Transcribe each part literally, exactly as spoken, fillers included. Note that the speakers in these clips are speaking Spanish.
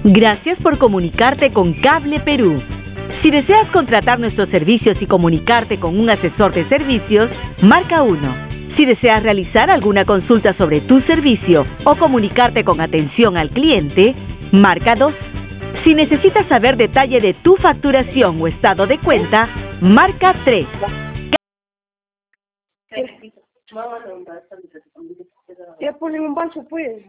Gracias por comunicarte con Cable Perú. Si deseas contratar nuestros servicios y comunicarte con un asesor de servicios, marca uno. Si deseas realizar alguna consulta sobre tu servicio o comunicarte con atención al cliente, marca dos. Si necesitas saber detalle de tu facturación o estado de cuenta, marca tres. Ya ponen un vaso, pues.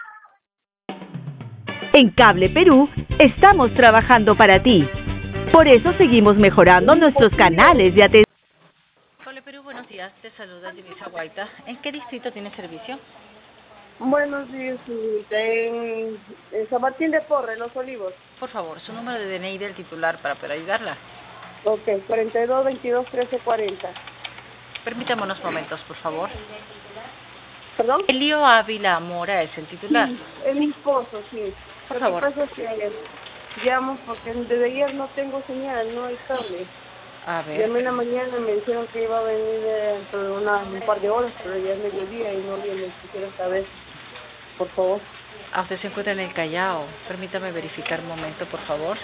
En Cable Perú, estamos trabajando para ti. Por eso seguimos mejorando nuestros canales de atención. Cable Perú, buenos días. Te saluda Divisa Guaita. ¿En qué distrito tiene servicio? Buenos días, señorita. En, en San Martín de Porres, Los Olivos. Por favor, su número de D N I del titular para poder ayudarla. Ok, cuarenta y dos, veintidós, trece, cuarenta. Permítame unos momentos, por favor. ¿Perdón? Elio Ávila Mora es el titular. Sí, es mi esposo, sí. Por Lo favor. que pasa es que llamo porque desde ayer no tengo señal, no hay cable. A ver. Llamé en la mañana, me dijeron que iba a venir dentro de una, un par de horas, pero ya es mediodía y no viene. Quisiera saber, por favor. Ah, usted se encuentra en el Callao. Permítame verificar un momento, por favor.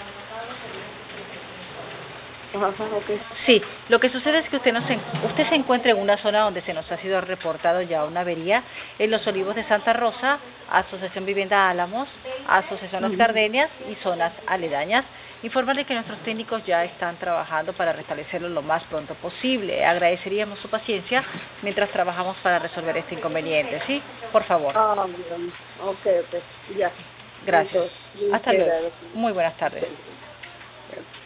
Ajá, ok. Sí, lo que sucede es que usted, no se, usted se encuentra en una zona donde se nos ha sido reportado ya una avería, en Los Olivos de Santa Rosa, Asociación Vivienda Álamos, Asociación Las Gardenias y zonas aledañas. Informarle que nuestros técnicos ya están trabajando para restablecerlo lo más pronto posible. Agradeceríamos su paciencia mientras trabajamos para resolver este inconveniente, ¿sí? Por favor. Ah, bien. Ok, ok, ya. Gracias. Entonces, Hasta luego. Muy buenas tardes. Sí.